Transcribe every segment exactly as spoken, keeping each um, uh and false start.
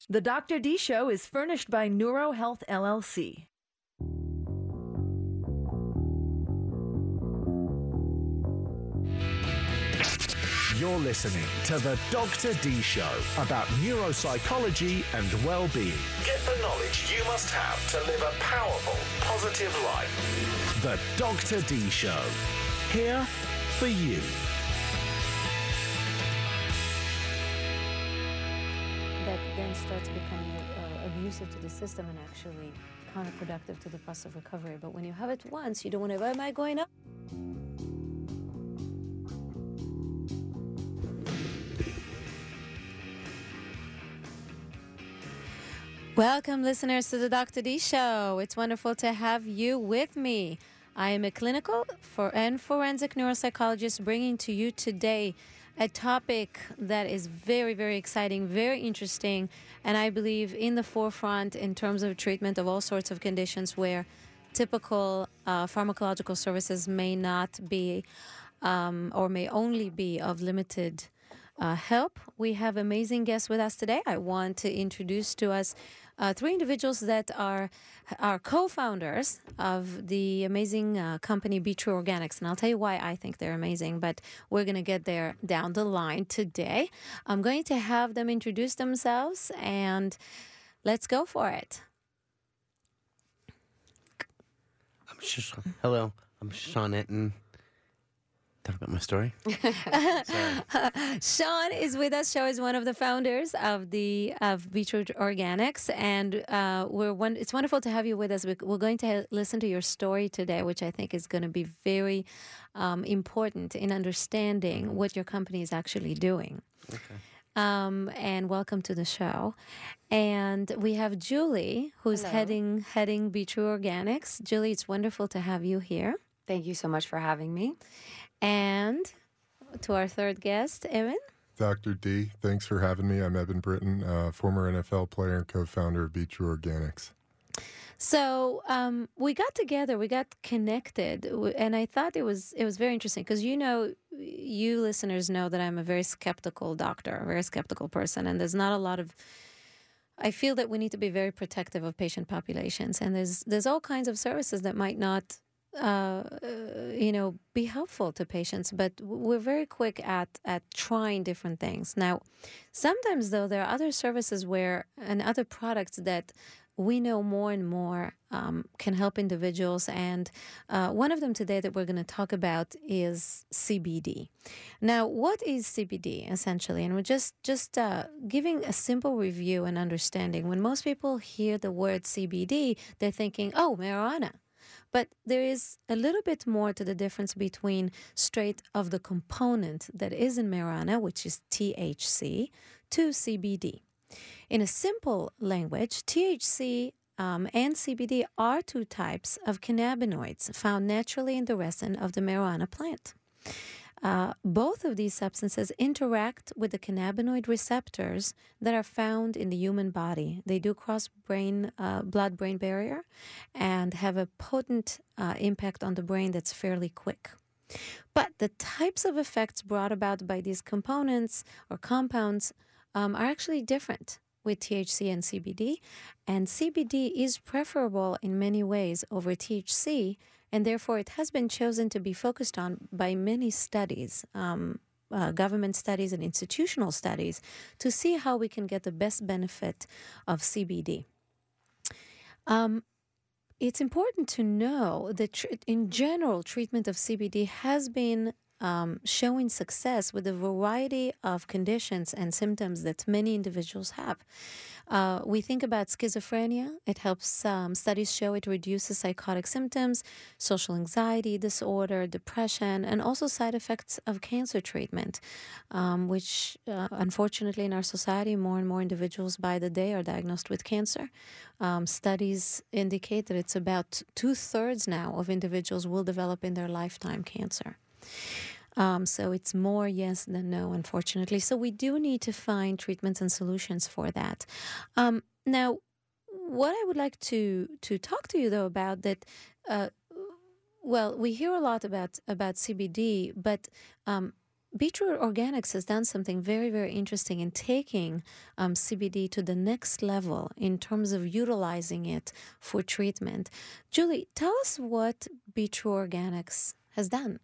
The Doctor D Show is furnished by NeuroHealth L L C. You're listening to The Doctor D Show about neuropsychology and well-being. Get the knowledge you must have to live a powerful, positive life. The Doctor D Show. Here for you. That then starts becoming uh, abusive to the system and actually counterproductive to the process of recovery. But when you have it once, you don't want to, am I going up? Welcome, listeners, to the Doctor D Show. It's wonderful to have you with me. I am a clinical for and forensic neuropsychologist bringing to you today a topic that is very, very exciting, very interesting, and I believe in the forefront in terms of treatment of all sorts of conditions where typical uh, pharmacological services may not be um, or may only be of limited Uh, help. We have amazing guests with us today. I want to introduce to us uh, three individuals that are are co-founders of the amazing uh, company Be True Organics, and I'll tell you why I think they're amazing, but we're going to get there down the line today. I'm going to have them introduce themselves, and let's go for it. I'm Sh- Hello, I'm Sean Etten. Talk about my story. Sean is with us. Sean is one of the founders of the of Be True Organics, and uh, we're one. It's wonderful to have you with us. We're going to listen to your story today, which I think is going to be very um, important in understanding what your company is actually doing. Okay. Um, and welcome to the show. And we have Julie, who's Hello. heading heading Be True Organics. Julie, it's wonderful to have you here. Thank you so much for having me. And to our third guest, Evan. Doctor D, thanks for having me. I'm Evan Britton, uh, former N F L player and co-founder of Be True Organics. So um, we got together, we got connected, and I thought it was it was very interesting because you know, you listeners know that I'm a very skeptical doctor, a very skeptical person, and there's not a lot of. I feel that we need to be very protective of patient populations, and there's there's all kinds of services that might not. Uh, you know, be helpful to patients, but we're very quick at at trying different things. Now, sometimes though, there are other services where and other products that we know more and more um, can help individuals. And uh, one of them today that we're going to talk about is C B D. Now, what is C B D essentially? And we're just just uh, giving a simple review and understanding. When most people hear the word C B D, they're thinking, oh, marijuana. But there is a little bit more to the difference between straight of the component that is in marijuana, which is T H C, to C B D. In a simple language, T H C um, and C B D are two types of cannabinoids found naturally in the resin of the marijuana plant. Uh, both of these substances interact with the cannabinoid receptors that are found in the human body. They do cross brain, uh, blood-brain barrier and have a potent uh, impact on the brain that's fairly quick. But the types of effects brought about by these components or compounds um, are actually different with T H C and C B D, and C B D is preferable in many ways over T H C, and therefore it has been chosen to be focused on by many studies, um, uh, government studies and institutional studies, to see how we can get the best benefit of C B D. Um, it's important to know that tr- in general, treatment of C B D has been Um, showing success with a variety of conditions and symptoms that many individuals have. Uh, we think about schizophrenia. It helps, um, studies show it reduces psychotic symptoms, social anxiety disorder, depression, and also side effects of cancer treatment, um, which uh, unfortunately in our society, more and more individuals by the day are diagnosed with cancer. Um, studies indicate that it's about two-thirds now of individuals will develop in their lifetime cancer. Um, so it's more yes than no, unfortunately. So we do need to find treatments and solutions for that. Um, now, what I would like to to talk to you, though, about that, uh, well, we hear a lot about, about C B D, but um, Be True Organics has done something very, very interesting in taking um, C B D to the next level in terms of utilizing it for treatment. Julie, tell us what Be True Organics has done.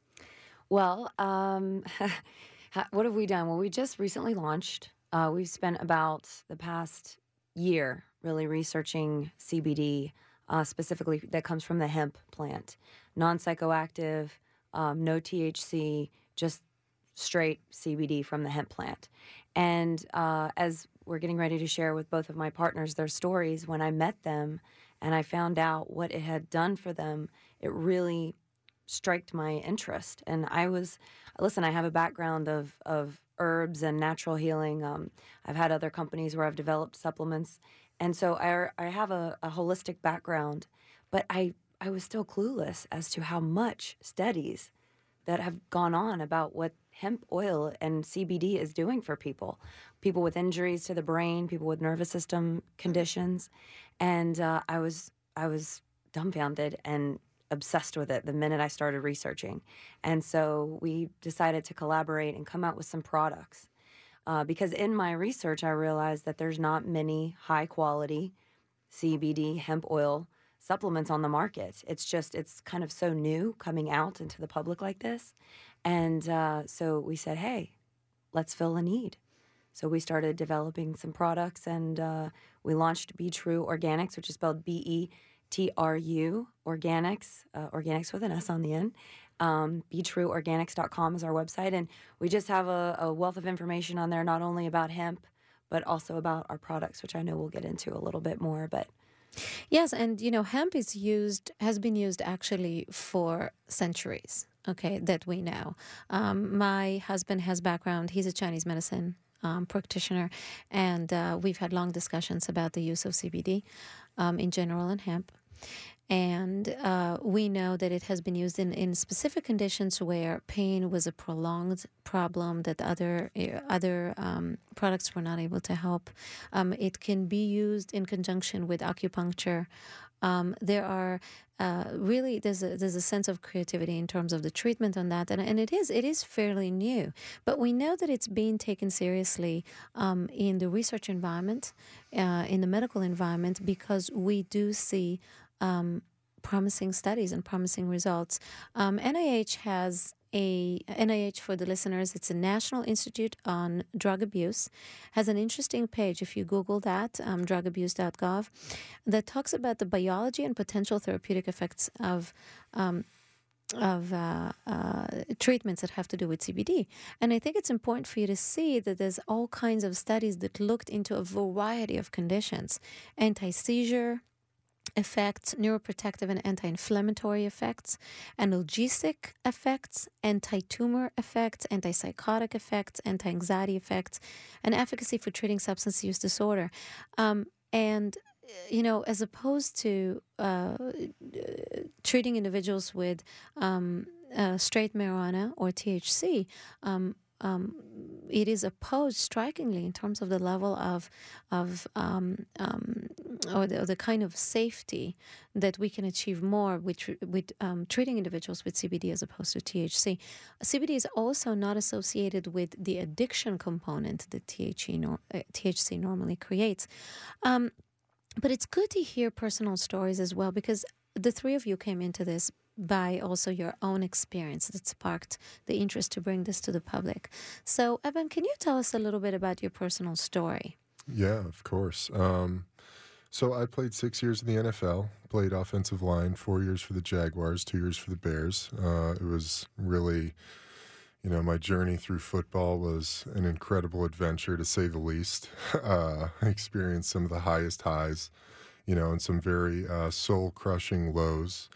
Well, um, what have we done? Well, we just recently launched. Uh, we've spent about the past year really researching C B D, uh, specifically that comes from the hemp plant. Non-psychoactive, um, no T H C, just straight C B D from the hemp plant. And uh, as we're getting ready to share with both of my partners their stories, when I met them and I found out what it had done for them, it really striked my interest. And I was, listen, I have a background of, of herbs and natural healing. Um, I've had other companies where I've developed supplements. And so I, I have a, a holistic background, but I, I was still clueless as to how much studies that have gone on about what hemp oil and C B D is doing for people, people with injuries to the brain, people with nervous system conditions. And uh, I was I was dumbfounded and obsessed with it the minute I started researching. And so we decided to collaborate and come out with some products. Uh, because in my research, I realized that there's not many high quality C B D hemp oil supplements on the market. It's just, it's kind of so new coming out into the public like this. And uh, so we said, hey, let's fill a need. So we started developing some products, and uh, we launched Be True Organics, which is spelled B E T R U, Organics, uh, Organics with an S on the end. Um, be true organics dot com is our website, and we just have a, a wealth of information on there, not only about hemp, but also about our products, which I know we'll get into a little bit more, but Yes, and you know, hemp is used, has been used actually for centuries, okay, that we know. Um, my husband has background, he's a Chinese medicine um, practitioner, and uh, we've had long discussions about the use of C B D um, in general and hemp. And uh, we know that it has been used in, in specific conditions where pain was a prolonged problem that other uh, other um, products were not able to help. Um, it can be used in conjunction with acupuncture. Um, there are uh, really there's a there's a sense of creativity in terms of the treatment on that, and and it is it is fairly new. But we know that it's being taken seriously um, in the research environment, uh, in the medical environment, because we do see Um, promising studies and promising results. Um, N I H has a N I H, for the listeners, it's a National Institute on Drug Abuse, has an interesting page if you Google that, um, drug abuse dot gov, that talks about the biology and potential therapeutic effects of um, of uh, uh, treatments that have to do with C B D. And I think it's important for you to see that there's all kinds of studies that looked into a variety of conditions: anti-seizure effects, neuroprotective and anti-inflammatory effects, analgesic effects, anti-tumor effects, antipsychotic effects, anti-anxiety effects, and efficacy for treating substance use disorder. Um, and, you know, as opposed to uh, treating individuals with um, uh, straight marijuana or T H C, um, Um, it is opposed strikingly in terms of the level of of um, um, or, the, or the kind of safety that we can achieve more with with um, treating individuals with C B D as opposed to T H C. C B D is also not associated with the addiction component that T H C, nor, uh, T H C normally creates. Um, but it's good to hear personal stories as well, because the three of you came into this by also your own experience that sparked the interest to bring this to the public. So, Evan, can you tell us a little bit about your personal story? Yeah, of course. Um, so I played six years in the N F L, played offensive line, four years for the Jaguars, two years for the Bears. Uh, it was really, you know, my journey through football was an incredible adventure, to say the least. Uh, I experienced some of the highest highs, you know, and some very uh, soul-crushing lows.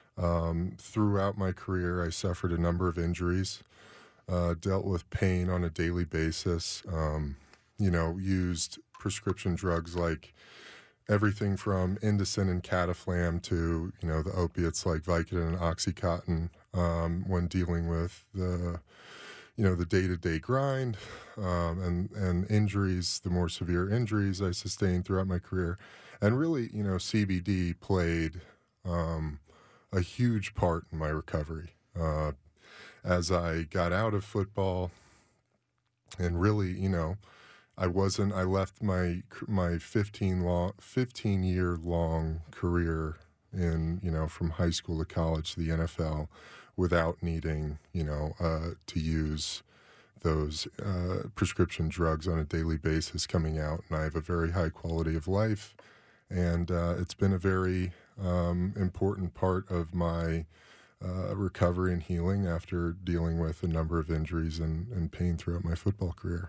Um, throughout my career, I suffered a number of injuries, uh, dealt with pain on a daily basis, um, you know, used prescription drugs like everything from Indocin and Cataflam to, you know, the opiates like Vicodin and Oxycontin um, when dealing with the, you know, the day-to-day grind um, and, and injuries, the more severe injuries I sustained throughout my career. And really, you know, C B D played um, a huge part in my recovery. Uh, as I got out of football and really, you know, I wasn't, I left my, my fifteen long, fifteen year long career in, you know, from high school to college to the N F L without needing, you know, uh, to use those uh, prescription drugs on a daily basis coming out. And I have a very high quality of life. And uh, it's been a very um, important part of my uh, recovery and healing after dealing with a number of injuries and, and pain throughout my football career.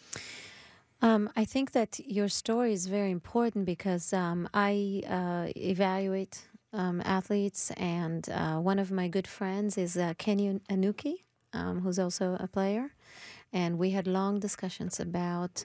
Um, I think that your story is very important because um, I uh, evaluate um, athletes, and uh, one of my good friends is uh, Kenny Anuki, um, who's also a player, and we had long discussions about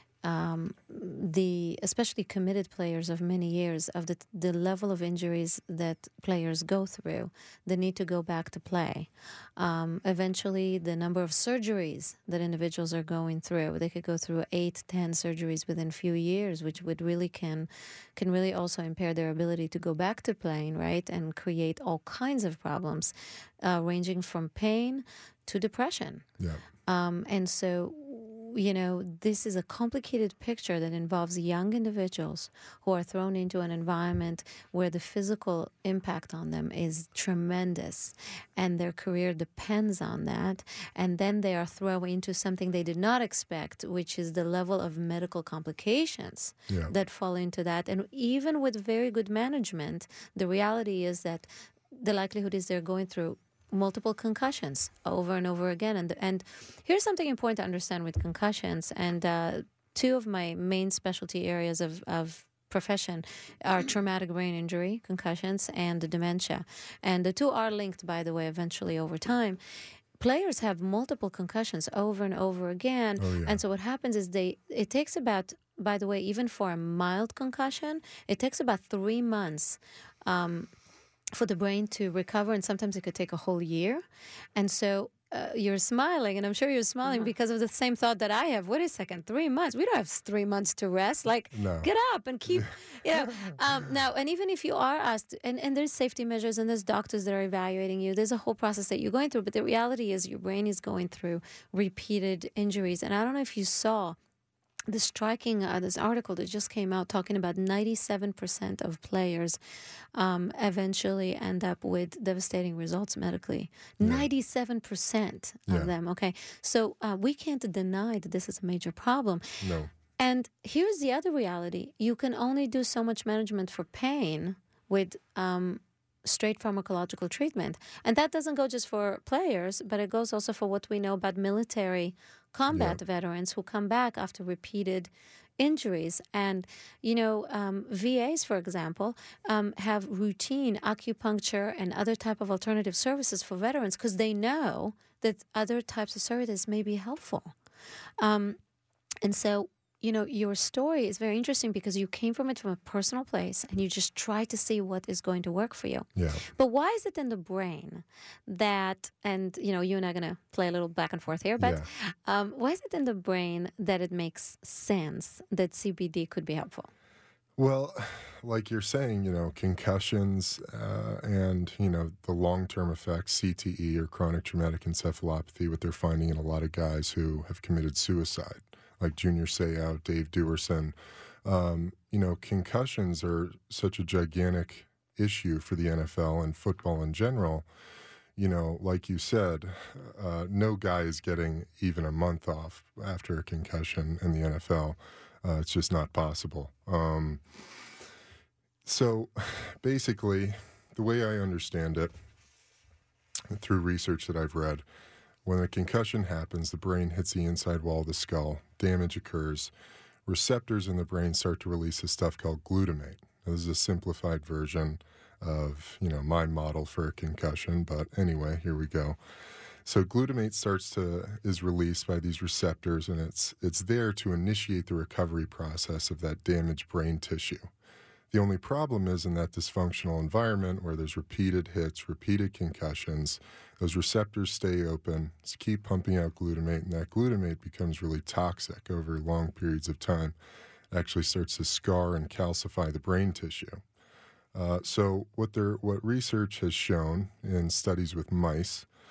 um, the, especially committed players of many years, of the the level of injuries that players go through, the need to go back to play. Um, eventually, the number of surgeries that individuals are going through. They could go through eight, ten surgeries within a few years, which would really can can really also impair their ability to go back to playing, right, and create all kinds of problems, uh, ranging from pain to depression. Yeah. Um, and so, you know, this is a complicated picture that involves young individuals who are thrown into an environment where the physical impact on them is tremendous and their career depends on that. And then they are thrown into something they did not expect, which is the level of medical complications Yeah. that fall into that. And even with very good management, the reality is that the likelihood is they're going through multiple concussions over and over again. And and here's something important to understand with concussions. And uh, two of my main specialty areas of, of profession are traumatic brain injury, concussions, and dementia. And the two are linked, by the way, eventually over time. Players have multiple concussions over and over again. Oh, yeah. And so what happens is they, it takes about, by the way, even for a mild concussion, it takes about three months um, for the brain to recover, and sometimes it could take a whole year. And so uh, you're smiling, and I'm sure you're smiling Mhm. because of the same thought that I have. Wait a second, three months? We don't have three months to rest. Like, No. get up and keep, you know. Um, now, and even if you are asked, and, and there's safety measures, and there's doctors that are evaluating you, there's a whole process that you're going through, but the reality is your brain is going through repeated injuries. And I don't know if you saw this striking, uh, this article that just came out talking about ninety-seven percent of players um, eventually end up with devastating results medically. Yeah. ninety-seven percent of Yeah. them, okay? So uh, we can't deny that this is a major problem. No. And here's the other reality. You can only do so much management for pain with um, straight pharmacological treatment. And that doesn't go just for players, but it goes also for what we know about military combat veterans who come back after repeated injuries. And, you know, um, V As, for example, um, have routine acupuncture and other type of alternative services for veterans because they know that other types of services may be helpful. Um, and so, you know, your story is very interesting because you came from it from a personal place and you just try to see what is going to work for you. Yeah. But why is it in the brain that, and, you know, you and I are going to play a little back and forth here, but Yeah. um, why is it in the brain that it makes sense that C B D could be helpful? Well, like you're saying, you know, concussions uh, and, you know, the long-term effects, C T E or chronic traumatic encephalopathy, what they're finding in a lot of guys who have committed suicide, like Junior Seau, Dave Duerson. Um, you know, concussions are such a gigantic issue for the N F L and football in general. You know, like you said, uh, no guy is getting even a month off after a concussion in the N F L. Uh, it's just not possible. Um, so basically, the way I understand it, through research that I've read, when a concussion happens, the brain hits the inside wall of the skull, damage occurs, receptors in the brain start to release a stuff called glutamate. Now, this is a simplified version of, you know, my model for a concussion, but anyway, here we go. So glutamate starts to is released by these receptors, and it's it's there to initiate the recovery process of that damaged brain tissue. The only problem is in that dysfunctional environment where there's repeated hits, repeated concussions, those receptors stay open, keep pumping out glutamate, and that glutamate becomes really toxic over long periods of time. It actually starts to scar and calcify the brain tissue. Uh, so what, there, what research has shown in studies with mice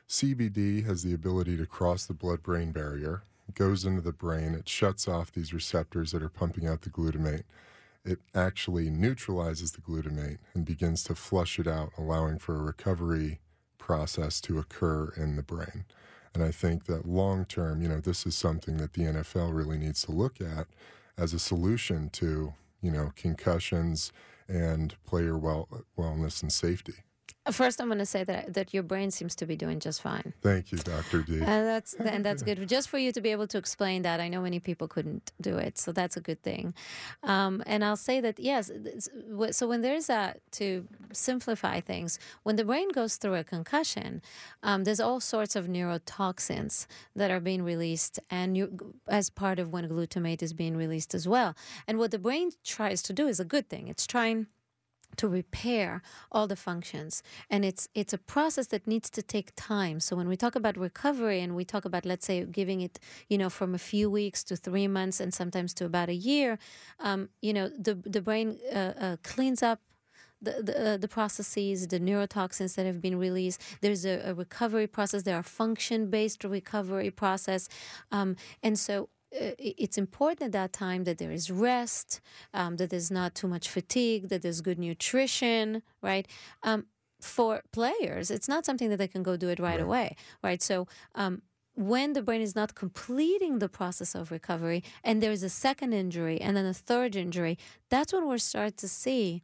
C B D has the ability to cross the blood-brain barrier, goes into the brain, it shuts off these receptors that are pumping out the glutamate. It actually neutralizes the glutamate and begins to flush it out, allowing for a recovery process to occur in the brain. And I think that long term, you know, this is something that the N F L really needs to look at as a solution to, you know, concussions and player well, wellness and safety. First, I'm going to say that that your brain seems to be doing just fine. Thank you, Doctor D. And that's and that's good. Just for you to be able to explain that, I know many people couldn't do it, so that's a good thing. Um, and I'll say that yes. So when there's a to simplify things, when the brain goes through a concussion, um, there's all sorts of neurotoxins that are being released, and you, as part of when glutamate is being released as well. And what the brain tries to do is a good thing. It's trying to repair all the functions, and it's it's a process that needs to take time. So when we talk about recovery and we talk about, let's say, giving it, you know, from a few weeks to three months and sometimes to about a year, um, you know, the the brain uh, uh, cleans up the the, uh, the processes, the neurotoxins that have been released. There's a, a recovery process. There are function-based recovery process, um, and so. Uh, it's important at that time that there is rest, um, that there's not too much fatigue, that there's good nutrition, right? Um, for players, it's not something that they can go do it right, right. away, right? So um, when the brain is not completing the process of recovery and there's a second injury and then a third injury, that's when we're starting to see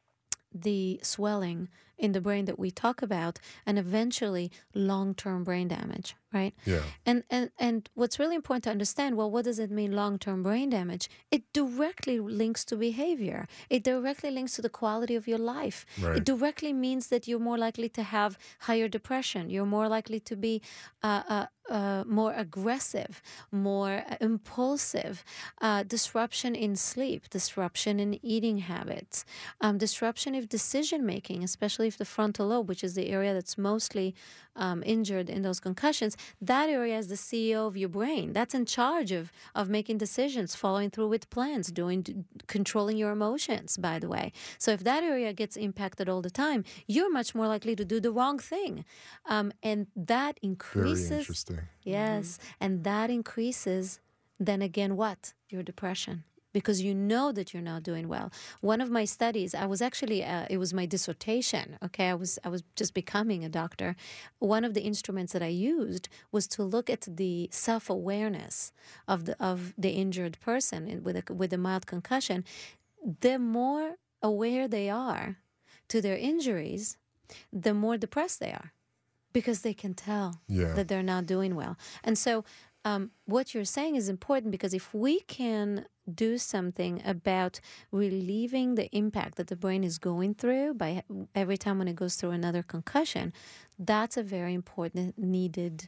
the swelling in the brain that we talk about, and eventually long-term brain damage, right? Yeah. And and and what's really important to understand, well, what does it mean, long-term brain damage? It directly links to behavior. It directly links to the quality of your life. Right. It directly means that you're more likely to have higher depression. You're more likely to be uh, uh, uh, more aggressive, more uh, impulsive, uh, disruption in sleep, disruption in eating habits, um, disruption of decision-making, especially if the frontal lobe, which is the area that's mostly um, injured in those concussions, that area is the C E O of your brain. That's in charge of of making decisions, following through with plans, doing, controlling your emotions, by the way. So if that area gets impacted all the time, you're much more likely to do the wrong thing. Um, and that increases... Very interesting. Yes. Mm-hmm. And that increases, then again, what? Your depression. Because you know that you're not doing well. One of my studies, I was actually, uh, it was my dissertation, okay? I was I was just becoming a doctor. One of the instruments that I used was to look at the self-awareness of the of the injured person with a, with a mild concussion. The more aware they are to their injuries, the more depressed they are, because they can tell yeah. that they're not doing well. And so um, what you're saying is important, because if we can do something about relieving the impact that the brain is going through by every time when it goes through another concussion, that's a very important, needed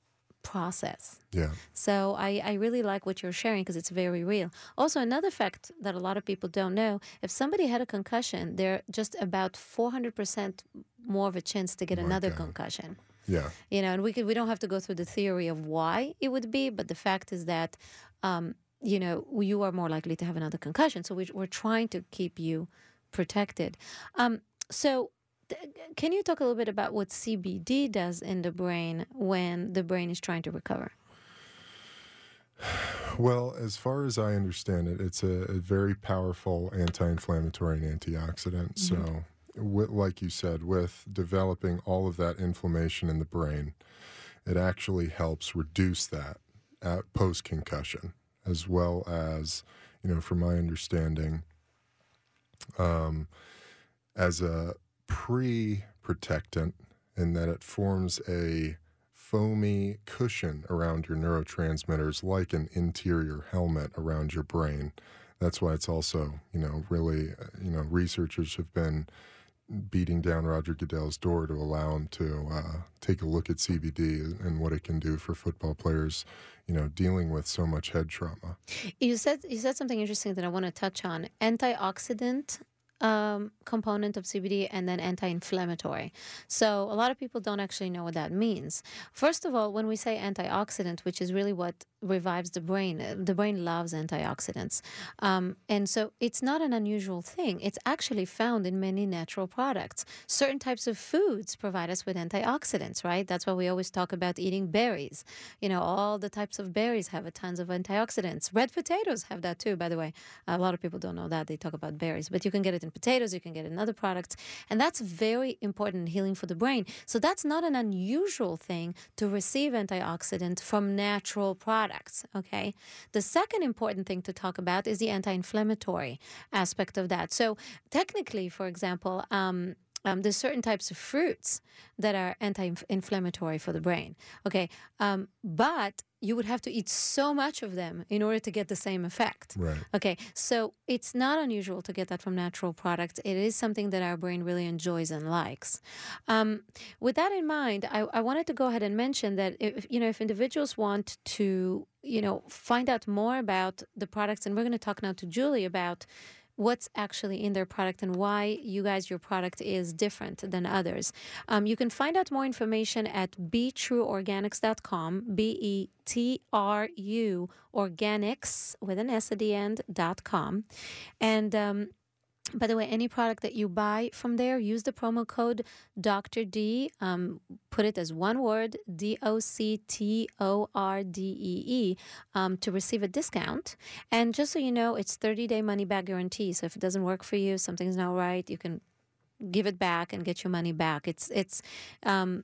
process. Yeah. So I, I really like what you're sharing, because it's very real. Also, another fact that a lot of people don't know, if somebody had a concussion, they're just about four hundred percent more of a chance to get Oh my another God. concussion. Yeah. You know, and we could, we don't have to go through the theory of why it would be, but the fact is that, um, you know, you are more likely to have another concussion. So we, we're trying to keep you protected. Um, so th- can you talk a little bit about what C B D does in the brain when the brain is trying to recover? Well, as far as I understand it, it's a, a very powerful anti-inflammatory and antioxidant. Mm-hmm. So, with, like you said, with developing all of that inflammation in the brain, it actually helps reduce that at post-concussion, as well as, you know, from my understanding, um, as a pre-protectant, in that it forms a foamy cushion around your neurotransmitters, like an interior helmet around your brain. That's why it's also, you know, really, uh, you know, researchers have been beating down Roger Goodell's door to allow him to uh, take a look at C B D and what it can do for football players, you know, dealing with so much head trauma. You said you said something interesting that I want to touch on. Antioxidant um, component of C B D, and then anti-inflammatory. So a lot of people don't actually know what that means. First of all, when we say antioxidant, which is really what revives the brain. Uh, The brain loves antioxidants. Um, and so it's not an unusual thing. It's actually found in many natural products. Certain types of foods provide us with antioxidants, right? That's why we always talk about eating berries. You know, all the types of berries have a tons of antioxidants. Red potatoes have that too, by the way. A lot of people don't know that. They talk about berries, but you can get it in potatoes, you can get it in other products. And that's very important in healing for the brain. So that's not an unusual thing to receive antioxidant from natural products, okay? The second important thing to talk about is the anti-inflammatory aspect of that. So technically, for example, um, um, there's certain types of fruits that are anti-inflammatory for the brain, okay? Um, but you would have to eat so much of them in order to get the same effect. Right. Okay, so it's not unusual to get that from natural products. It is something that our brain really enjoys and likes. Um, with that in mind, I, I wanted to go ahead and mention that if you know if individuals want to you know find out more about the products, and we're going to talk now to Julie about what's actually in their product and why you guys, your product is different than others. Um, you can find out more information at be true organics dot com, B E T R U organics with an S at the end, dot com. And um, by the way, any product that you buy from there, use the promo code Doctor D. Um, put it as one word, D O C T O R D E E, um, to receive a discount. And just so you know, it's thirty-day money-back guarantee. So if it doesn't work for you, something's not right, you can give it back and get your money back. It's it's um,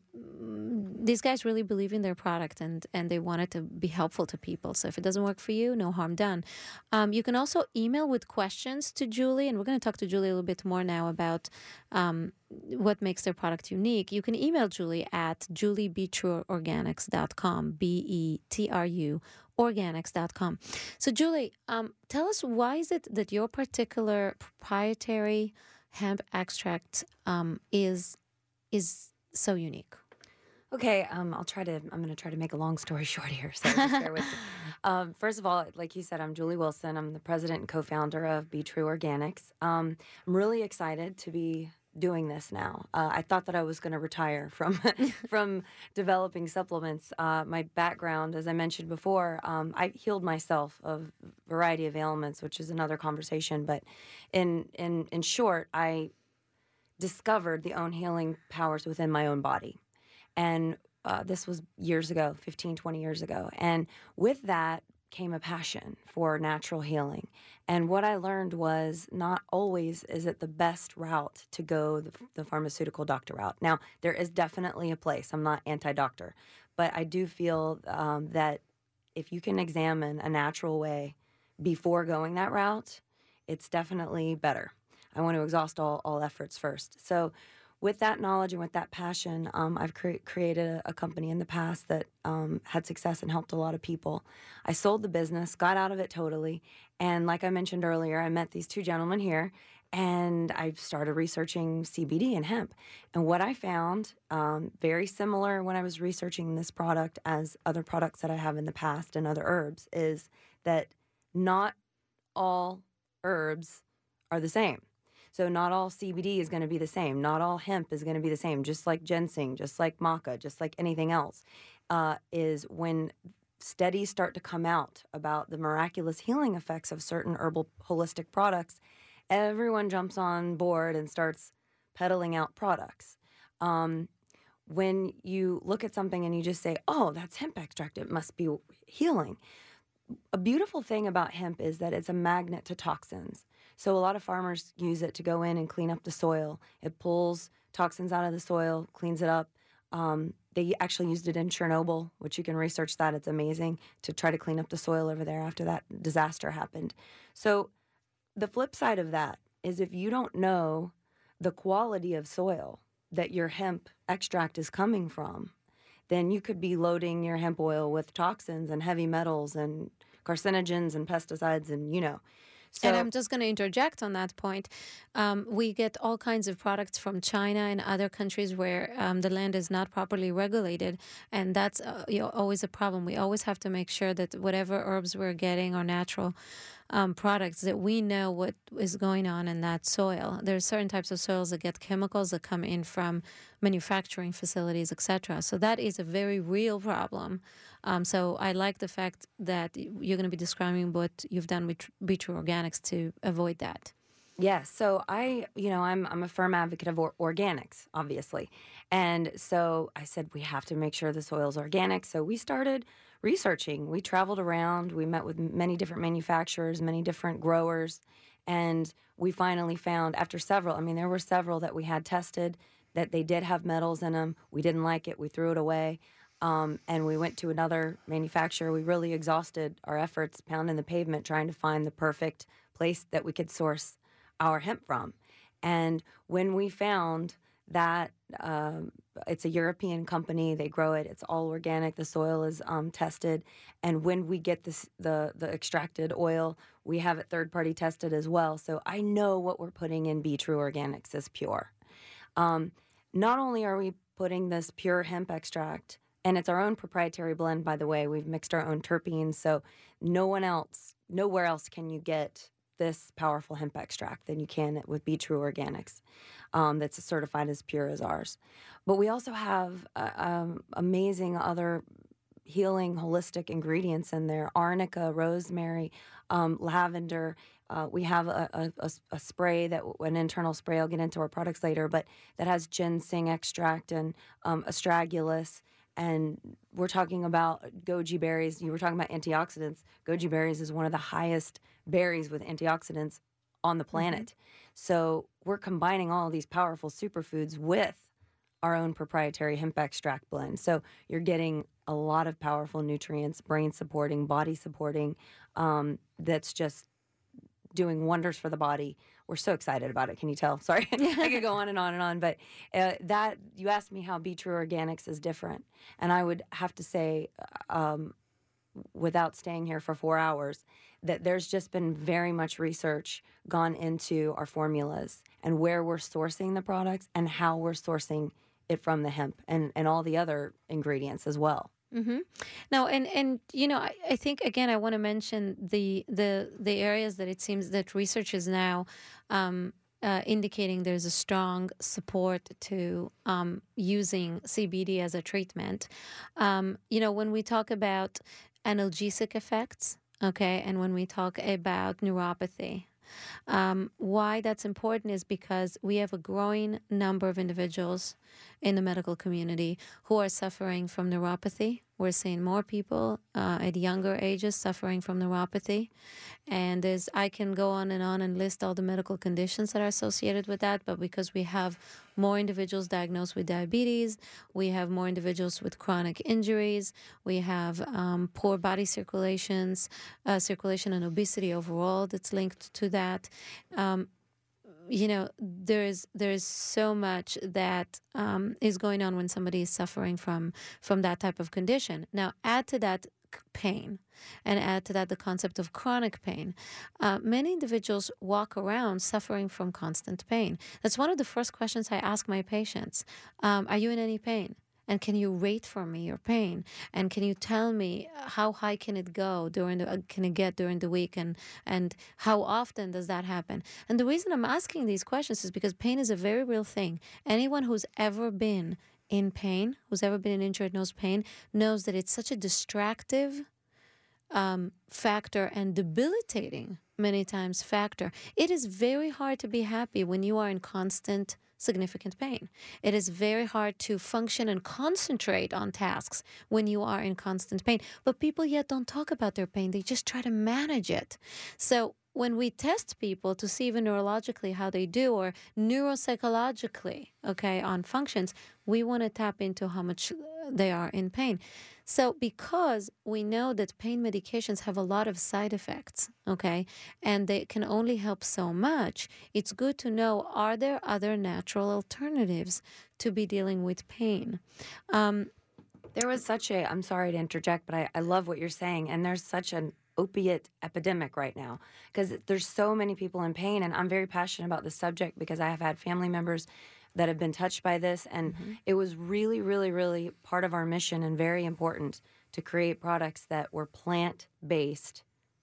these guys really believe in their product and and they want it to be helpful to people. So if it doesn't work for you, no harm done. Um, you can also email with questions to Julie, and we're going to talk to Julie a little bit more now about um, what makes their product unique. You can email Julie at julie b true organics dot com, B E T R U organics dot com. So Julie, um, tell us, why is it that your particular proprietary hemp extract um, is is so unique? Okay, um, I'll try to. I'm going to try to make a long story short here. So just bear with me. Um, first of all, like you said, I'm Julie Wilson. I'm the president and co-founder of Be True Organics. Um, I'm really excited to be doing this now. Uh, I thought that I was going to retire from from developing supplements. Uh, my background, as I mentioned before, um, I healed myself of a variety of ailments, which is another conversation. But in in in short, I discovered the own healing powers within my own body. And uh, this was years ago, fifteen, twenty years ago. And with that came a passion for natural healing. And what I learned was not always is it the best route to go the, the pharmaceutical doctor route. Now, there is definitely a place. I'm not anti-doctor. But I do feel um, that if you can examine a natural way before going that route, it's definitely better. I want to exhaust all, all efforts first. So with that knowledge and with that passion, um, I've cre- created a, a company in the past that um, had success and helped a lot of people. I sold the business, got out of it totally, and like I mentioned earlier, I met these two gentlemen here, and I started researching C B D and hemp. And what I found, um, very similar when I was researching this product as other products that I have in the past and other herbs, is that not all herbs are the same. So not all C B D is going to be the same. Not all hemp is going to be the same. Just like ginseng, just like maca, just like anything else, uh, is when studies start to come out about the miraculous healing effects of certain herbal holistic products, everyone jumps on board and starts peddling out products. Um, when you look at something and you just say, oh, that's hemp extract, it must be healing. A beautiful thing about hemp is that it's a magnet to toxins. So a lot of farmers use it to go in and clean up the soil. It pulls toxins out of the soil, cleans it up. Um, they actually used it in Chernobyl, which you can research that. It's amazing, to try to clean up the soil over there after that disaster happened. So the flip side of that is if you don't know the quality of soil that your hemp extract is coming from, then you could be loading your hemp oil with toxins and heavy metals and carcinogens and pesticides and, you know. So, and I'm just going to interject on that point. Um, we get all kinds of products from China and other countries where um, the land is not properly regulated, and that's uh, you know, always a problem. We always have to make sure that whatever herbs we're getting are natural. um, products that we know what is going on in that soil. There are certain types of soils that get chemicals that come in from manufacturing facilities, et cetera. So that is a very real problem. Um, so I like the fact that you're going to be describing what you've done with Be True Organics to avoid that. Yes. So I, you know, I'm I'm a firm advocate of or- organics, obviously. And so I said we have to make sure the soil's organic. So we started researching. We traveled around. We met with many different manufacturers, many different growers, and we finally found after several, I mean, there were several that we had tested that they did have metals in them. We didn't like it. We threw it away. Um, and we went to another manufacturer. We really exhausted our efforts, pounding the pavement, trying to find the perfect place that we could source our hemp from. And when we found that um, it's a European company, they grow it, it's all organic, the soil is um, tested, and when we get this, the the extracted oil, we have it third party tested as well. So I know what we're putting in Be True Organics is pure. Um, not only are we putting this pure hemp extract, and it's our own proprietary blend, by the way, we've mixed our own terpenes, so no one else, nowhere else can you get this powerful hemp extract than you can with Be True Organics, um, that's certified as pure as ours. But we also have uh, um, amazing other healing holistic ingredients in there: arnica, rosemary, um, lavender. Uh, we have a, a, a spray, that an internal spray, I'll get into our products later, but that has ginseng extract and um, astragalus. And we're talking about goji berries. You were talking about antioxidants. Goji berries is one of the highest berries with antioxidants on the planet. Mm-hmm. So we're combining all of these powerful superfoods with our own proprietary hemp extract blend. So you're getting a lot of powerful nutrients, brain supporting, body supporting, um, that's just doing wonders for the body. We're so excited about it. Can you tell? Sorry, I could go on and on and on. But uh, that, you asked me how Be True Organics is different. And I would have to say, um, without staying here for four hours, that there's just been very much research gone into our formulas and where we're sourcing the products and how we're sourcing it from the hemp and, and all the other ingredients as well. Mm-hmm. Now, and and you know, I, I think again, I want to mention the the the areas that it seems that research is now um, uh, indicating there's a strong support to um, using C B D as a treatment. Um, you know, when we talk about analgesic effects, okay, and when we talk about neuropathy. Um, why that's important is because we have a growing number of individuals in the medical community who are suffering from neuropathy. We're seeing more people uh, at younger ages suffering from neuropathy. And as I can go on and on and list all the medical conditions that are associated with that, but because we have more individuals diagnosed with diabetes, we have more individuals with chronic injuries, we have um, poor body circulations, uh, circulation and obesity overall that's linked to that. Um, you know, there's there's so much that um, is going on when somebody is suffering from from that type of condition. Now, add to that pain, and add to that the concept of chronic pain. Uh, many individuals walk around suffering from constant pain. That's one of the first questions I ask my patients. Um, are you in any pain? And can you rate for me your pain? And can you tell me how high can it go during the, uh, can it get during the week? And, and how often does that happen? And the reason I'm asking these questions is because pain is a very real thing. Anyone who's ever been in pain, who's ever been in injured knows pain, knows that it's such a distractive um, factor and debilitating many times factor. It is very hard to be happy when you are in constant significant pain. It is very hard to function and concentrate on tasks when you are in constant pain. But people yet don't talk about their pain. They just try to manage it. So when we test people to see even neurologically how they do, or neuropsychologically, okay, on functions, we want to tap into how much they are in pain. So because we know that pain medications have a lot of side effects, okay, and they can only help so much, it's good to know, are there other natural alternatives to be dealing with pain? Um, there was such a, I'm sorry to interject, but I, I love what you're saying, and there's such an opiate epidemic right now because there's so many people in pain, and I'm very passionate about this subject because I have had family members that have been touched by this, and mm-hmm. it was really, really, really part of our mission and very important to create products that were plant-based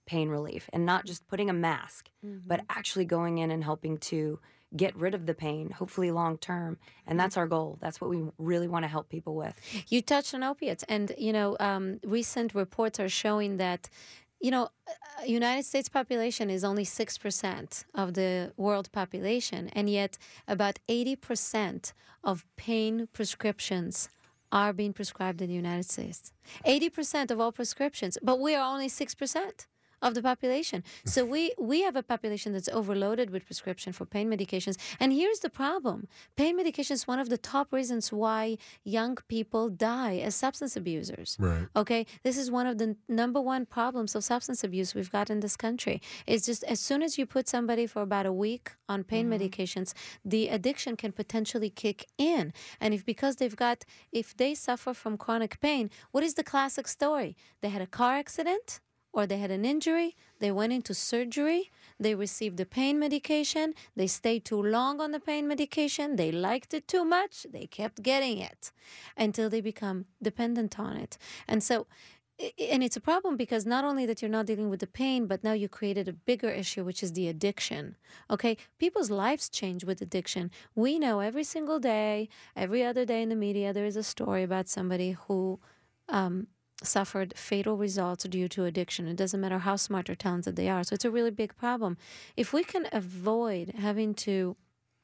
pain relief and not just putting a mask, Mm-hmm. but actually going in and helping to get rid of the pain, hopefully long term. And that's our goal. That's what we really want to help people with. You touched on opiates, and you know, um, recent reports are showing that, you know, uh, United States population is only six percent of the world population, and yet about eighty percent of pain prescriptions are being prescribed in the United States. eighty percent of all prescriptions, but we are only six percent of the population. So we, we have a population that's overloaded with prescription for pain medications. And here's the problem. Pain medication is one of the top reasons why young people die as substance abusers. Right. Okay? This is one of the number one problems of substance abuse we've got in this country. It's just as soon as you put somebody for about a week on pain mm-hmm. medications, the addiction can potentially kick in. And if because they've got, if they suffer from chronic pain, what is the classic story? They had a car accident, or they had an injury, they went into surgery, they received the pain medication, they stayed too long on the pain medication, they liked it too much, they kept getting it until they become dependent on it. And so, and it's a problem because not only that you're not dealing with the pain, but now you created a bigger issue, which is the addiction. Okay? People's lives change with addiction. We know every single day, every other day in the media, there is a story about somebody who um, suffered fatal results due to addiction. It doesn't matter how smart or talented they are. So it's a really big problem. If we can avoid having to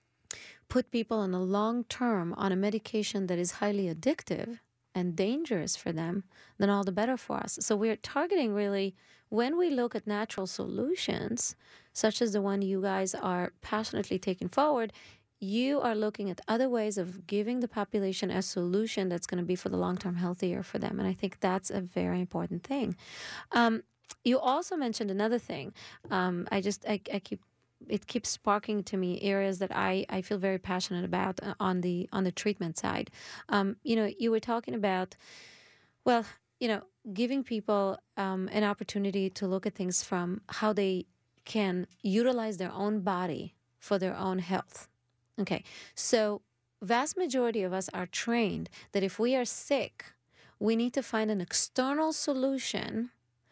put people on a long term on a medication that is highly addictive and dangerous for them, then all the better for us. So we're targeting really, when we look at natural solutions, such as the one you guys are passionately taking forward, you are looking at other ways of giving the population a solution that's going to be for the long term healthier for them. And I think that's a very important thing. Um, you also mentioned another thing. Um, I just, I, I keep, it keeps sparking to me areas that I, I feel very passionate about uh, on the, on the treatment side. Um, you know, you were talking about, well, you know, giving people um, an opportunity to look at things from how they can utilize their own body for their own health. Okay, so vast majority of us are trained that if we are sick, we need to find an external solution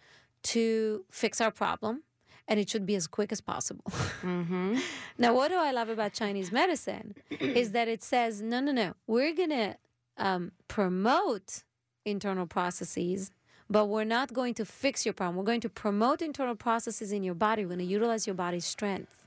to fix our problem, and it should be as quick as possible. Mm-hmm. Now, what do I love about Chinese medicine is that it says, no, no, no, we're going to um, promote internal processes, but we're not going to fix your problem. We're going to promote internal processes in your body. We're going to utilize your body's strength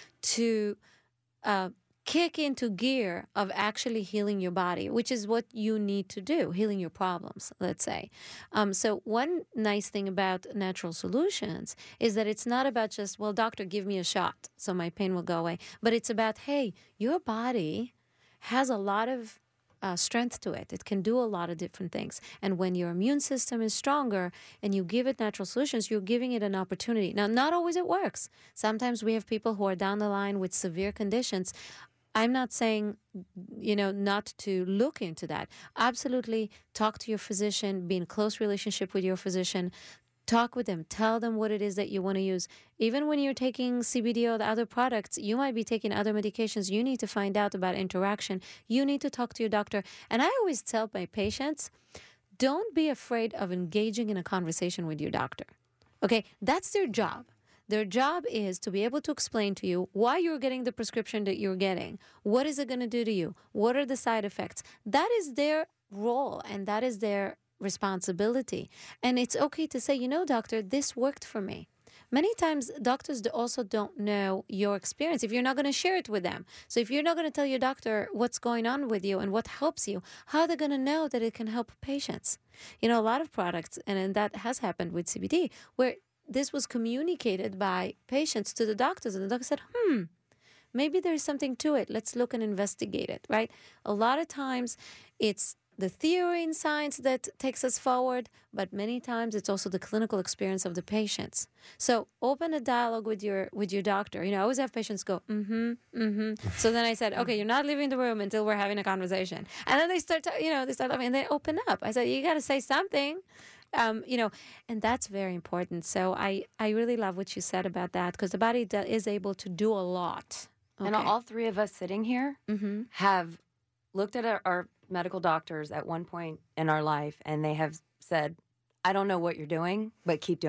to uh, kick into gear of actually healing your body, which is what you need to do, healing your problems, let's say. Um, so one nice thing about natural solutions is that it's not about just, well, doctor, give me a shot so my pain will go away. But it's about, hey, your body has a lot of uh, strength to it. It can do a lot of different things. And when your immune system is stronger and you give it natural solutions, you're giving it an opportunity. Now, not always it works. Sometimes we have people who are down the line with severe conditions. I'm not saying, you know, not to look into that. Absolutely talk to your physician, be in close relationship with your physician, talk with them, tell them what it is that you want to use. Even when you're taking C B D or the other products, you might be taking other medications. You need to find out about interaction. You need to talk to your doctor. And I always tell my patients, don't be afraid of engaging in a conversation with your doctor. Okay, that's their job. Their job is to be able to explain to you why you're getting the prescription that you're getting. What is it going to do to you? What are the side effects? That is their role, and that is their responsibility. And it's okay to say, you know, doctor, this worked for me. Many times, doctors also don't know your experience if you're not going to share it with them. So if you're not going to tell your doctor what's going on with you and what helps you, how are they going to know that it can help patients? You know, a lot of products, and, and that has happened with C B D, where this was communicated by patients to the doctors, and the doctor said, hmm, maybe there's something to it. Let's look and investigate it, right? A lot of times it's the theory and science that takes us forward, but many times it's also the clinical experience of the patients. So open a dialogue with your with your doctor. You know, I always have patients go, mm-hmm, mm-hmm. So then I said, okay, you're not leaving the room until we're having a conversation. And then they start, to, you know, they start laughing and they open up. I said, you got to say something. Um, you know, and that's very important. So I, I really love what you said about that, because the body do, is able to do a lot. Okay. And all three of us sitting here mm-hmm. have looked at our, our medical doctors at one point in our life, and they have said, I don't know what you're doing, but keep doing it.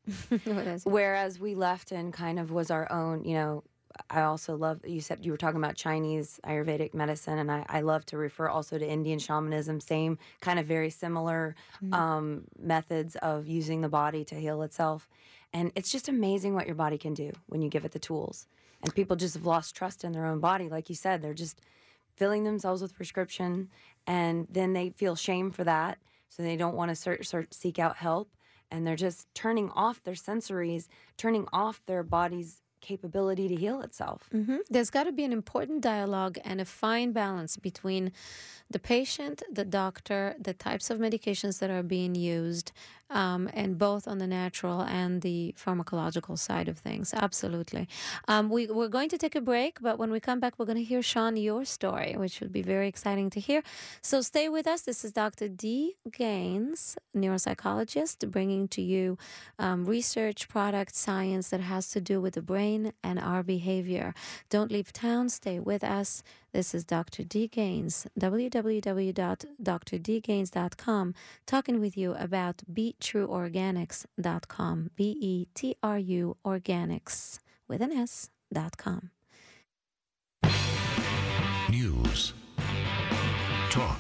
What is it? Whereas we left and kind of was our own, you know, I also love, you said you were talking about Chinese Ayurvedic medicine, and I, I love to refer also to Indian shamanism, same kind of very similar Mm-hmm. um, methods of using the body to heal itself. And it's just amazing what your body can do when you give it the tools. And people just have lost trust in their own body. Like you said, they're just filling themselves with prescription, and then they feel shame for that. So they don't want to search, search, seek out help. And they're just turning off their sensories, turning off their body's capability to heal itself. hmm There's got to be an important dialogue and a fine balance between the patient, the doctor, the types of medications that are being used, um, and both on the natural and the pharmacological side of things. Absolutely. Um, we, we're going to take a break, but when we come back, we're going to hear, Sean, your story, which would be very exciting to hear. So stay with us. This is Doctor Dee Gaines, neuropsychologist, bringing to you um, research, product, science that has to do with the brain and our behavior. Don't leave town. Stay with us. This is Doctor Dee Gaines, w w w dot dr d gaines dot com, talking with you about be true organics dot com, B E T R U Organics with an S dot com. News. Talk.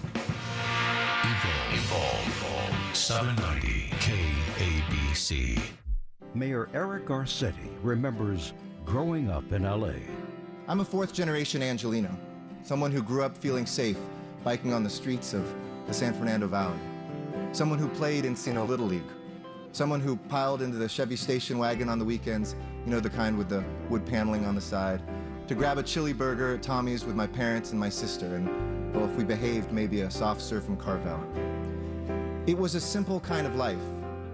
Evolve. Evolve. seven ninety K A B C. Mayor Eric Garcetti remembers growing up in L A. I'm a fourth-generation Angelino, someone who grew up feeling safe biking on the streets of the San Fernando Valley, someone who played Encino Little League, someone who piled into the Chevy station wagon on the weekends, you know, the kind with the wood paneling on the side, to grab a chili burger at Tommy's with my parents and my sister, and, well, if we behaved, maybe a soft serve from Carvel. It was a simple kind of life,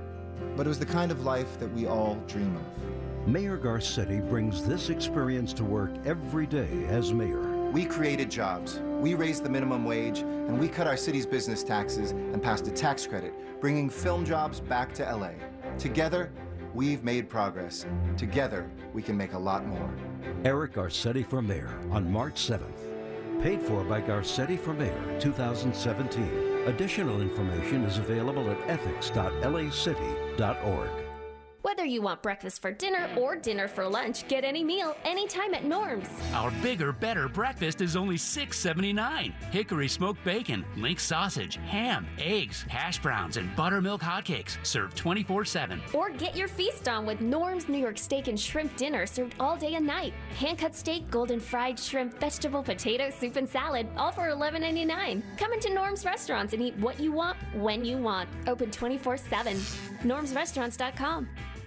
but it was the kind of life that we all dream of. Mayor Garcetti brings this experience to work every day as mayor. We created jobs, we raised the minimum wage, and we cut our city's business taxes and passed a tax credit, bringing film jobs back to L A. Together, we've made progress. Together, we can make a lot more. Eric Garcetti for mayor on March seventh. Paid for by Garcetti for Mayor two thousand seventeen. Additional information is available at ethics dot l a city dot org. Whether you want breakfast for dinner or dinner for lunch, get any meal anytime at Norm's. Our bigger, better breakfast is only six seventy-nine. Hickory smoked bacon, link sausage, ham, eggs, hash browns, and buttermilk hotcakes served twenty-four seven. Or get your feast on with Norm's New York steak and shrimp dinner served all day and night. Hand-cut steak, golden fried shrimp, vegetable, potato, soup, and salad, all for eleven ninety-nine. Come into Norm's restaurants and eat what you want, when you want. Open twenty-four seven. norms restaurants dot com.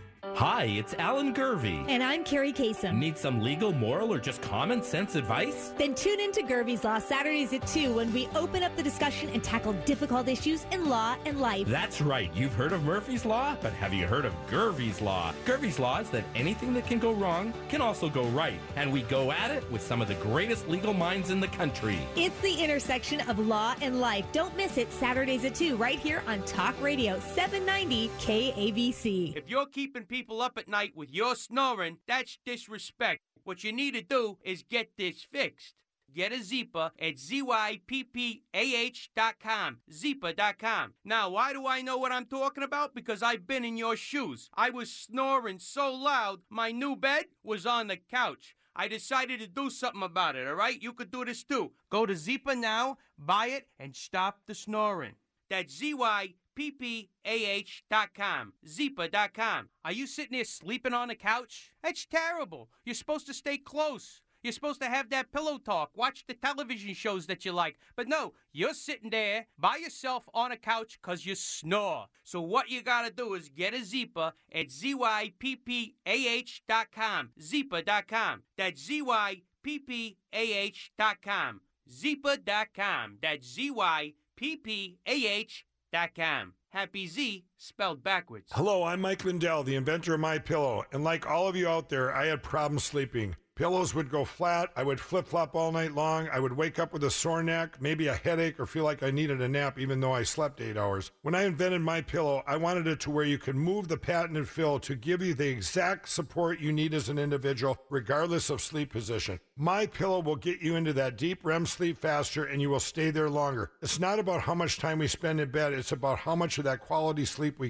Hi, it's Alan Gervey. And I'm Carrie Kasem. Need some legal, moral, or just common sense advice? Then tune in to Gervey's Law Saturdays at two when we open up the discussion and tackle difficult issues in law and life. That's right. You've heard of Murphy's Law, but have you heard of Gervey's Law? Gervey's Law is that anything that can go wrong can also go right. And we go at it with some of the greatest legal minds in the country. It's the intersection of law and life. Don't miss it Saturdays at two right here on Talk Radio seven ninety K A B C. If you're keeping people up at night with your snoring, that's disrespect. What you need to do is get this fixed. Get a Zyppah at Z Y P P A H dot com, Zyppah dot com. Now, why do I know what I'm talking about? Because I've been in your shoes. I was snoring so loud, my new bed was on the couch. I decided to do something about it, all right? You could do this too. Go to Zyppah now, buy it, and stop the snoring. That's Z Y P P A H dot com, Zyppah dot com. Are you sitting there sleeping on the couch? That's terrible. You're supposed to stay close. You're supposed to have that pillow talk, watch the television shows that you like. But no, you're sitting there by yourself on a couch because you snore. So what you got to do is get a Zyppah at Z Y P P A H dot com, Zyppah dot com. That's Z Y P P A H dot com, Zyppah dot com. That's Z Y P P A H dot com. Happy Z spelled backwards. Hello, I'm Mike Lindell, the inventor of MyPillow, and like all of you out there, I had problems sleeping. Pillows would go flat, I would flip-flop all night long, I would wake up with a sore neck, maybe a headache, or feel like I needed a nap even though I slept eight hours. When I invented MyPillow, I wanted it to where you could move the patented fill to give you the exact support you need as an individual, regardless of sleep position. MyPillow will get you into that deep R E M sleep faster and you will stay there longer. It's not about how much time we spend in bed, it's about how much of that quality sleep we get.